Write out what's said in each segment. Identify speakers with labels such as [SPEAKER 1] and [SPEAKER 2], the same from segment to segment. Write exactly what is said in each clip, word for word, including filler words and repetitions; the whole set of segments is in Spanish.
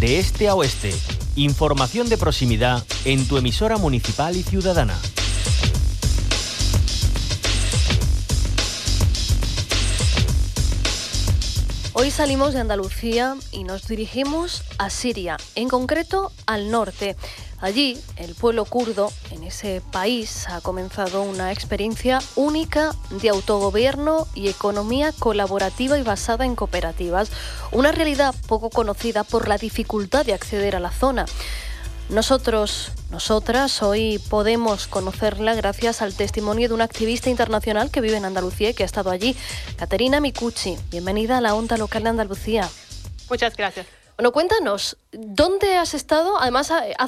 [SPEAKER 1] de este a oeste. Información de proximidad en tu emisora municipal y ciudadana.
[SPEAKER 2] Hoy salimos de Andalucía y nos dirigimos a Siria, en concreto al norte. Allí, el pueblo kurdo, en ese país, ha comenzado una experiencia única de autogobierno y economía colaborativa y basada en cooperativas. Una realidad poco conocida por la dificultad de acceder a la zona. Nosotros, nosotras, hoy podemos conocerla gracias al testimonio de una activista internacional que vive en Andalucía y que ha estado allí, Caterina Micucci. Bienvenida a la Onda Local de Andalucía.
[SPEAKER 3] Muchas gracias.
[SPEAKER 2] Bueno, cuéntanos, ¿dónde has estado? Además,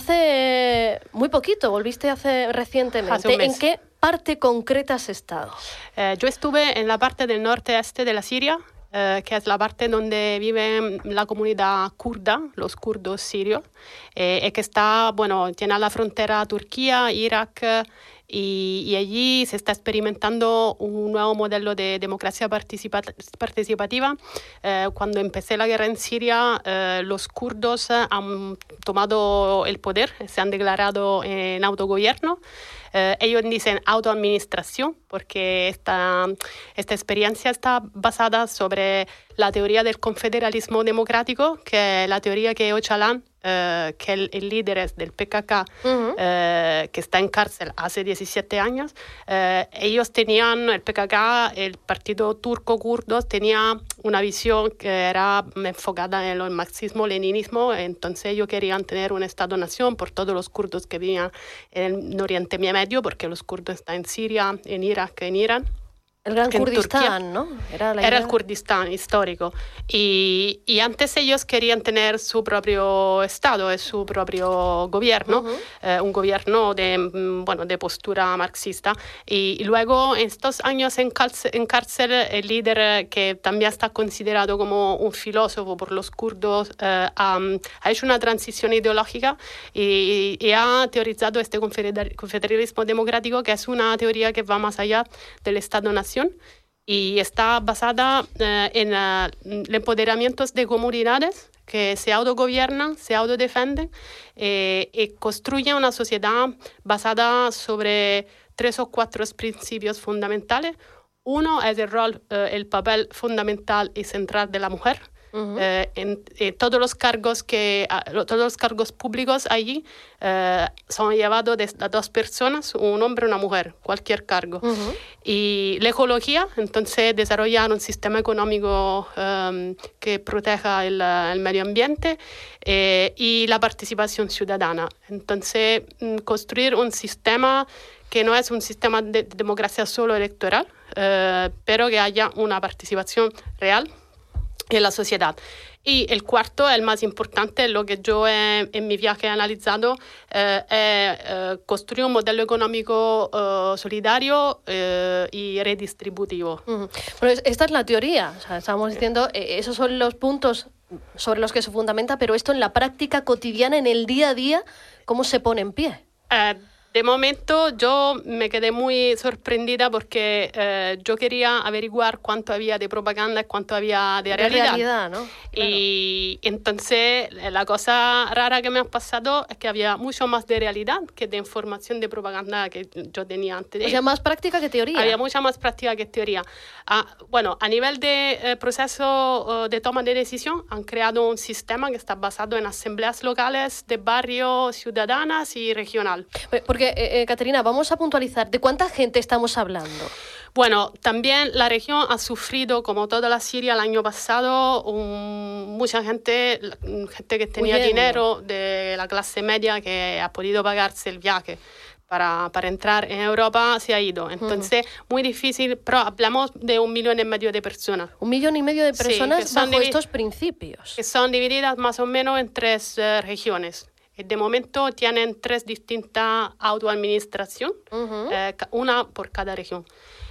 [SPEAKER 2] hace muy poquito, volviste hace recientemente.
[SPEAKER 3] Hace un mes.
[SPEAKER 2] ¿En qué parte concreta has estado?
[SPEAKER 3] Eh, yo estuve en la parte del norte-este de la Siria, eh, que es la parte donde vive la comunidad kurda, los kurdos sirios, eh, y que está, bueno, tiene la frontera Turquía, Irak, y, y allí se está experimentando un nuevo modelo de democracia participa- participativa. Eh, cuando empecé la guerra en Siria, eh, los kurdos han tomado el poder, se han declarado en autogobierno. Eh, ellos dicen autoadministración porque esta, esta experiencia está basada sobre la teoría del confederalismo democrático, que es la teoría que Öcalan, eh, que el, el líder es del P K K, uh-huh. eh, que está en cárcel hace diecisiete años, eh, ellos tenían, el P K K, el partido turco-kurdo, tenía una visión que era enfocada en el marxismo-leninismo, entonces ellos querían tener un Estado-nación por todos los kurdos que vivían en el Oriente Medio, porque los kurdos están en Siria, en Irak, en Irán.
[SPEAKER 2] El Gran Kurdistán, ¿no?
[SPEAKER 3] Era, la Era el Kurdistán histórico. Y, y antes ellos querían tener su propio Estado, su propio gobierno, uh-huh. eh, un gobierno de, bueno, de postura marxista. Y, y luego, en estos años en cárcel, en cárcel, el líder, que también está considerado como un filósofo por los kurdos, eh, ha, ha hecho una transición ideológica y, y ha teorizado este confederalismo democrático, que es una teoría que va más allá del Estado-nación. Y está basada eh, en uh, el empoderamiento de comunidades que se autogobiernan, se autodefenden eh, y construyen una sociedad basada sobre tres o cuatro principios fundamentales. Uno es el rol, eh, el papel fundamental y central de la mujer. Uh-huh. Eh, en, en todos los cargos que uh, todos los cargos públicos allí uh, son llevados de, de dos personas, un hombre y una mujer, cualquier cargo. Uh-huh. Y la ecología, entonces desarrollar un sistema económico um, que proteja el, el medio ambiente eh, y la participación ciudadana. Entonces um, construir un sistema que no es un sistema de democracia solo electoral, uh, pero que haya una participación real en la sociedad. Y el cuarto, el más importante, lo que yo he, en mi viaje he analizado, eh, es eh, construir un modelo económico eh, solidario eh, y redistributivo.
[SPEAKER 2] Uh-huh. Bueno, esta es la teoría, o sea, estamos diciendo, eh, esos son los puntos sobre los que se fundamenta, pero esto en la práctica cotidiana, en el día a día, ¿cómo se pone en pie?
[SPEAKER 3] Eh, De momento yo me quedé muy sorprendida porque eh, yo quería averiguar cuánto había de propaganda y cuánto había de, de realidad.
[SPEAKER 2] realidad, ¿no? Claro.
[SPEAKER 3] Y entonces la cosa rara que me ha pasado es que había mucho más de realidad que de información de propaganda que yo tenía antes.
[SPEAKER 2] O sea, más práctica que teoría.
[SPEAKER 3] Había mucha más práctica que teoría. Ah, bueno, a nivel de eh, proceso uh, de toma de decisión, han creado un sistema que está basado en asambleas locales de barrio, ciudadanas y regional.
[SPEAKER 2] Porque Eh, eh, Caterina, vamos a puntualizar. ¿De cuánta gente estamos hablando?
[SPEAKER 3] Bueno, también la región ha sufrido, como toda la Siria el año pasado, un, mucha gente, gente que tenía
[SPEAKER 2] Huyendo.
[SPEAKER 3] dinero de la clase media que ha podido pagarse el viaje para, para entrar en Europa, se ha ido. Entonces, uh-huh. muy difícil, pero hablamos de un millón y medio de personas.
[SPEAKER 2] Un millón y medio de personas
[SPEAKER 3] sí,
[SPEAKER 2] bajo
[SPEAKER 3] divi-
[SPEAKER 2] estos principios.
[SPEAKER 3] Que son divididas más o menos en tres uh, regiones. De momento tienen tres distintas autoadministraciones, uh-huh. eh, una por cada región.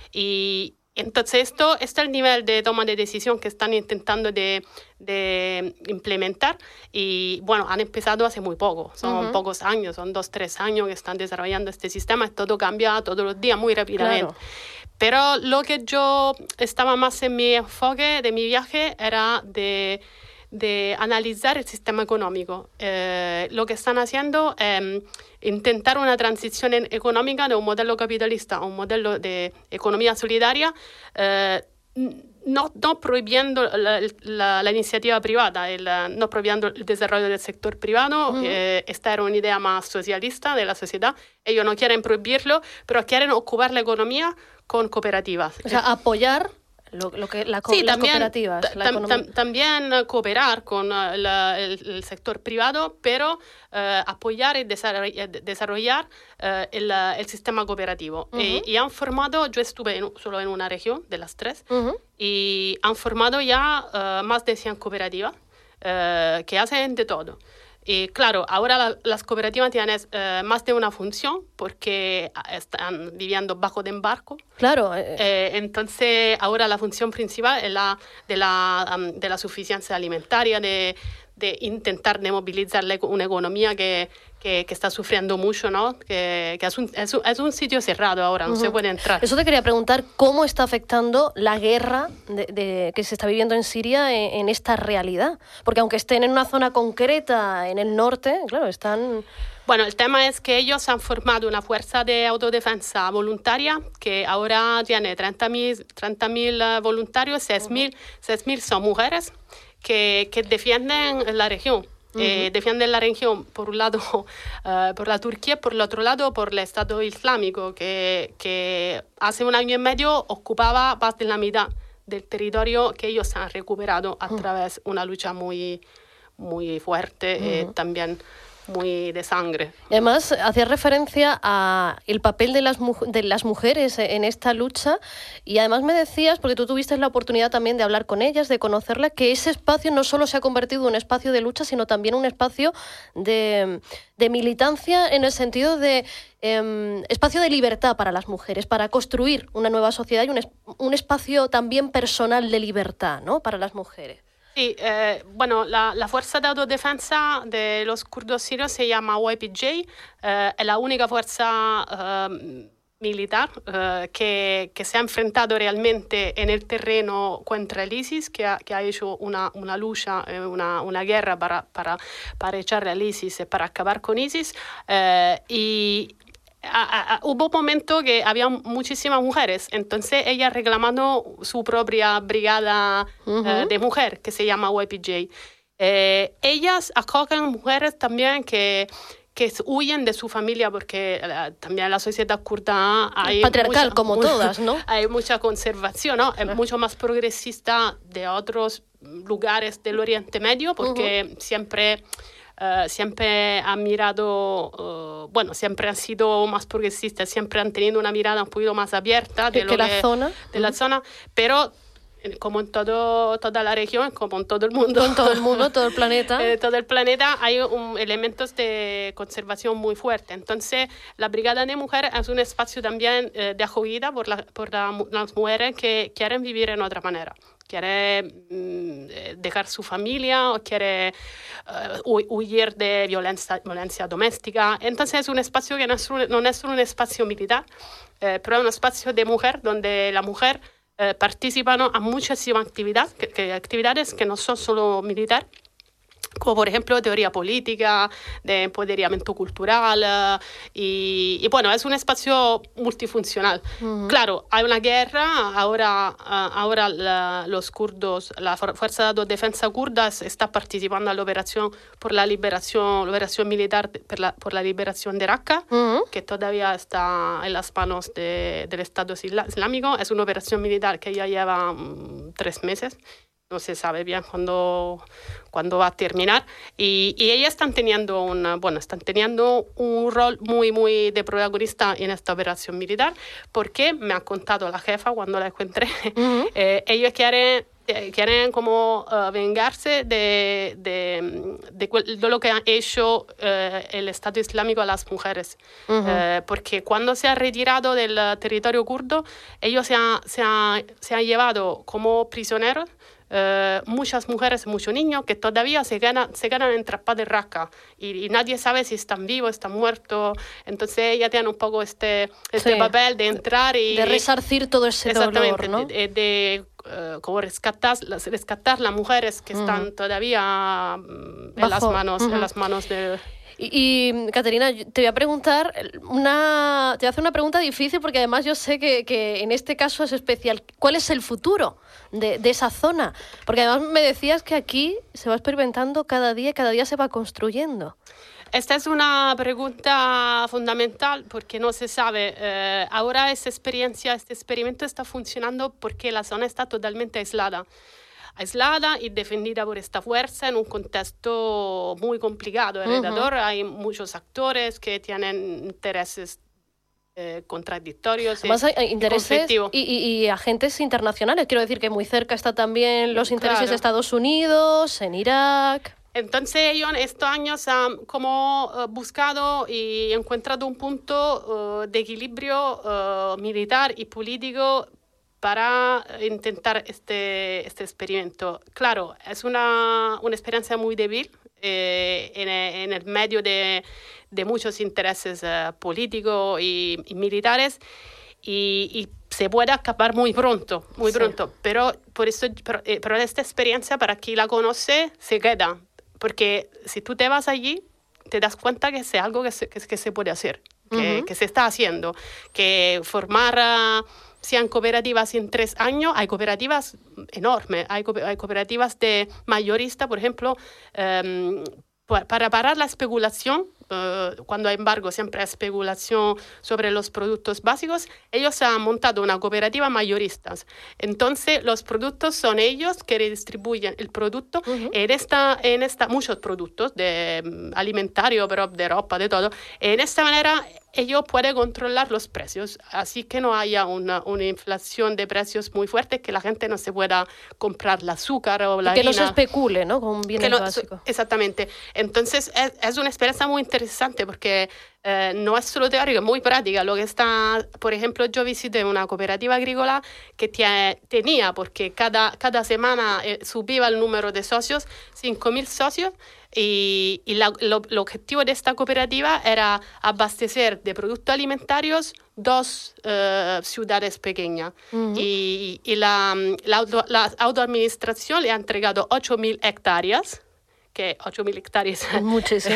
[SPEAKER 3] Y entonces esto, este es el nivel de toma de decisión que están intentando de, de implementar. Y bueno, han empezado hace muy poco, son uh-huh. pocos años, son dos, tres años que están desarrollando este sistema. Todo cambia todos los días muy rápidamente.
[SPEAKER 2] Claro.
[SPEAKER 3] Pero lo que yo estaba más en mi enfoque de mi viaje era de... de analizar el sistema económico. Eh, lo que están haciendo es eh, intentar una transición en, económica de un modelo capitalista a un modelo de economía solidaria, eh, no, no prohibiendo la, la, la iniciativa privada, el, no prohibiendo el desarrollo del sector privado. Uh-huh. eh, esta era una idea más socialista de la sociedad. Ellos no quieren prohibirlo, pero quieren ocupar la economía con cooperativas.
[SPEAKER 2] O sea, apoyar lo, lo que la,
[SPEAKER 3] sí,
[SPEAKER 2] las
[SPEAKER 3] también,
[SPEAKER 2] cooperativas. La
[SPEAKER 3] tam, tam, también cooperar con uh, la, el, el sector privado, pero uh, apoyar y desarrollar, desarrollar uh, el, el sistema cooperativo. Uh-huh. y, y han formado, yo estuve en, solo en una región de las tres, uh-huh. y han formado ya uh, más de cien cooperativas uh, que hacen de todo. Y claro, ahora la, las cooperativas tienen eh, más de una función porque están viviendo bajo de embargo.
[SPEAKER 2] Claro.
[SPEAKER 3] Eh, eh, entonces, ahora la función principal es la de la, um, de la suficiencia alimentaria, de, de intentar de movilizar una economía que, que, que está sufriendo mucho, ¿no? Que, que es, un, es, un, es un sitio cerrado ahora, no uh-huh. se puede entrar.
[SPEAKER 2] Eso te quería preguntar, ¿cómo está afectando la guerra de, de, que se está viviendo en Siria en, en esta realidad? Porque aunque estén en una zona concreta, en el norte, claro, están...
[SPEAKER 3] Bueno, el tema es que ellos han formado una fuerza de autodefensa voluntaria que ahora tiene treinta mil voluntarios, seis mil uh-huh. son mujeres que, que defienden la región. Uh-huh. Eh, defienden la región, por un lado, uh, por la Turquía, por el otro lado, por el Estado Islámico, que, que hace un año y medio ocupaba más de la mitad del territorio que ellos han recuperado a uh-huh. través de una lucha muy, muy fuerte, uh-huh. eh, también muy de sangre.
[SPEAKER 2] Además, hacías referencia a el papel de las, mu- de las mujeres en esta lucha y además me decías, porque tú tuviste la oportunidad también de hablar con ellas, de conocerlas, que ese espacio no solo se ha convertido en un espacio de lucha, sino también un espacio de, de militancia en el sentido de eh, espacio de libertad para las mujeres, para construir una nueva sociedad y un, es- un espacio también personal de libertad, ¿no?, para las mujeres.
[SPEAKER 3] Sí, eh, bueno, la, la fuerza de autodefensa de los kurdos sirios se llama Y P J, eh, es la única fuerza eh, militar eh, que, que se ha enfrentado realmente en el terreno contra el ISIS, que ha, que ha hecho una, una lucha, eh, una, una guerra para, para, para echar al ISIS y para acabar con ISIS. Eh, y A, a, hubo un momento que había muchísimas mujeres, entonces ella reclamando su propia brigada uh-huh. eh, de mujer que se llama Y P J. Eh, ellas acogen mujeres también que, que huyen de su familia porque eh, también en la sociedad kurda hay
[SPEAKER 2] patriarcal
[SPEAKER 3] mucha,
[SPEAKER 2] como
[SPEAKER 3] mucha,
[SPEAKER 2] todas, ¿no?
[SPEAKER 3] Hay mucha conservación, ¿no? Es mucho más progresista de otros lugares del Oriente Medio porque uh-huh. siempre... Uh, siempre han mirado, uh, bueno, siempre han sido más progresistas, siempre han tenido una mirada un poquito más abierta de,
[SPEAKER 2] ¿De,
[SPEAKER 3] lo
[SPEAKER 2] que
[SPEAKER 3] que,
[SPEAKER 2] la zona?
[SPEAKER 3] de la zona, pero como en todo, toda la región, como en todo el mundo,
[SPEAKER 2] en todo el mundo, todo el planeta,
[SPEAKER 3] eh, todo el planeta hay un, elementos de conservación muy fuertes. Entonces, la Brigada de Mujeres es un espacio también eh, de acogida por, la, por la, las mujeres que quieren vivir en otra manera. Quiere mm, dejar su familia o quiere uh, huir de violencia, violencia doméstica. Entonces es un espacio que no es un, no es un espacio militar, eh, pero es un espacio de mujer donde la mujer eh, participa ¿no? a muchísimas actividades que, que, actividades que no son solo militar, como por ejemplo teoría política, de empoderamiento cultural uh, y, y bueno, es un espacio multifuncional. Uh-huh. Claro, hay una guerra, ahora, uh, ahora la, los kurdos, la Fuerza de Autodefensa kurda está participando en la operación por la liberación, la operación militar de, por, la, por la liberación de Raqqa, uh-huh. que todavía está en las manos de, del Estado Islámico. Es una operación militar que ya lleva um, tres meses. No se sabe bien cuándo, cuándo va a terminar. Y, y ellas están teniendo, una, bueno, están teniendo un rol muy, muy de protagonista en esta operación militar, porque me ha contado la jefa cuando la encontré. Uh-huh. eh, ellos quieren, eh, quieren como uh, vengarse de, de, de, de lo que ha hecho uh, el Estado Islámico a las mujeres. Uh-huh. eh, porque cuando se ha retirado del territorio kurdo, ellos se han se ha, se ha llevado como prisioneros eh, muchas mujeres, muchos niños que todavía se quedan, se quedan en trampa de raca y, y nadie sabe si están vivos, están muertos. Entonces ella tiene un poco este, este
[SPEAKER 2] sí.
[SPEAKER 3] papel de entrar y...
[SPEAKER 2] De resarcir todo ese dolor, ¿no?
[SPEAKER 3] de, de, de uh, como rescatar, rescatar las mujeres que están uh-huh. todavía um, en, las manos, uh-huh. en las manos de...
[SPEAKER 2] Y, y Caterina, te voy a preguntar una, te voy a hacer una pregunta difícil porque además yo sé que, que en este caso es especial. ¿Cuál es el futuro de, de esa zona? Porque además me decías que aquí se va experimentando cada día y cada día se va construyendo.
[SPEAKER 3] Esta es una pregunta fundamental porque no se sabe. Eh, ahora esta experiencia, este experimento está funcionando porque la zona está totalmente aislada. aislada y defendida por esta fuerza en un contexto muy complicado. Alrededor uh-huh. hay muchos actores que tienen intereses eh, contradictorios.
[SPEAKER 2] Además hay intereses y, y, y agentes internacionales. Quiero decir que muy cerca está también los intereses claro. de Estados Unidos, en Irak.
[SPEAKER 3] Entonces ellos en estos años han como uh, buscado y encontrado un punto uh, de equilibrio uh, militar y político para intentar este, este experimento. Claro, es una, una experiencia muy débil eh, en, en el medio de, de muchos intereses uh, políticos y, y militares y, y se puede acabar muy pronto, muy sí. pronto. Pero, por eso, pero, eh, pero esta experiencia, para quien la conoce, se queda. Porque si tú te vas allí, te das cuenta que es algo que se, que, que se puede hacer, que, uh-huh. que se está haciendo, que formar... Uh, sean cooperativas en tres años, hay cooperativas enormes, hay, co- hay cooperativas de mayorista, por ejemplo, um, para parar la especulación, uh, cuando hay embargo siempre hay especulación sobre los productos básicos, ellos han montado una cooperativa mayoristas. Entonces los productos son ellos que redistribuyen el producto uh-huh. en, esta, en esta, muchos productos de um, alimentario, pero de ropa, de todo. En esta manera ellos pueden controlar los precios, así que no haya una, una inflación de precios muy fuerte, que la gente no se pueda comprar el azúcar o la
[SPEAKER 2] y que
[SPEAKER 3] harina.
[SPEAKER 2] no se especule, ¿no? Con bienes
[SPEAKER 3] no,
[SPEAKER 2] básicos.
[SPEAKER 3] Exactamente. Entonces es, es una experiencia muy interesante porque eh, no es solo teórica, es muy práctica. Lo que está, por ejemplo, yo visité una cooperativa agrícola que tiene, tenía, porque cada, cada semana eh, subía el número de socios, cinco mil socios, y, y la, lo, el objetivo de esta cooperativa era abastecer de productos alimentarios dos uh, ciudades pequeñas. Uh-huh. Y, y la, la, auto, la autoadministración le ha entregado ocho mil hectáreas, que ocho mil hectáreas.
[SPEAKER 2] Muchísimo.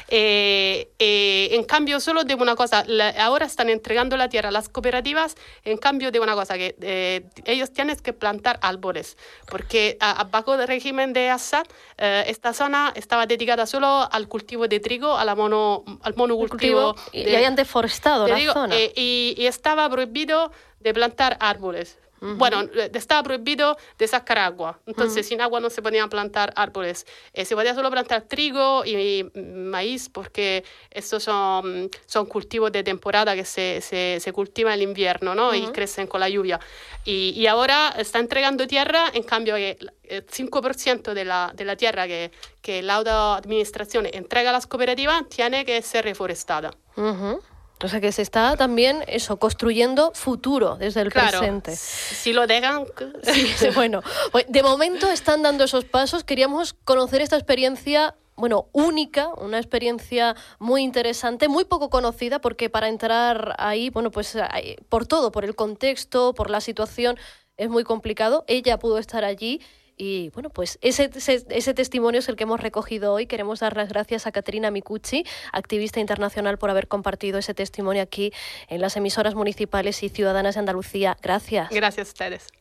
[SPEAKER 3] eh, eh, en cambio, solo de una cosa, la, ahora están entregando la tierra a las cooperativas, en cambio de una cosa, que eh, ellos tienen que plantar árboles, porque a, a bajo del régimen de Assad, eh, esta zona estaba dedicada solo al cultivo de trigo, a la mono, al monocultivo.
[SPEAKER 2] Cultivo, y, de, y habían deforestado la
[SPEAKER 3] digo,
[SPEAKER 2] zona.
[SPEAKER 3] Eh, y, y estaba prohibido de plantar árboles. Uh-huh. Bueno, estaba prohibido de sacar agua. Entonces, uh-huh. sin agua no se podían plantar árboles. Eh, se podía solo plantar trigo y, y maíz porque estos son, son cultivos de temporada que se, se, se cultivan en el invierno, ¿no? Uh-huh. Y crecen con la lluvia. Y, y ahora está entregando tierra, en cambio, el cinco por ciento de la, de la tierra que, que la autoadministración entrega a las cooperativas tiene que ser reforestada.
[SPEAKER 2] Uh-huh. O sea que se está también eso construyendo futuro desde el
[SPEAKER 3] claro,
[SPEAKER 2] presente.
[SPEAKER 3] Si lo dejan.
[SPEAKER 2] Sí, bueno, de momento están dando esos pasos. Queríamos conocer esta experiencia, bueno, única, una experiencia muy interesante, muy poco conocida, porque para entrar ahí, bueno, pues por todo, por el contexto, por la situación, es muy complicado. Ella pudo estar allí. Y bueno, pues ese, ese, ese testimonio es el que hemos recogido hoy. Queremos dar las gracias a Caterina Micucci, activista internacional, por haber compartido ese testimonio aquí en las emisoras municipales y ciudadanas de Andalucía. Gracias.
[SPEAKER 3] Gracias a ustedes.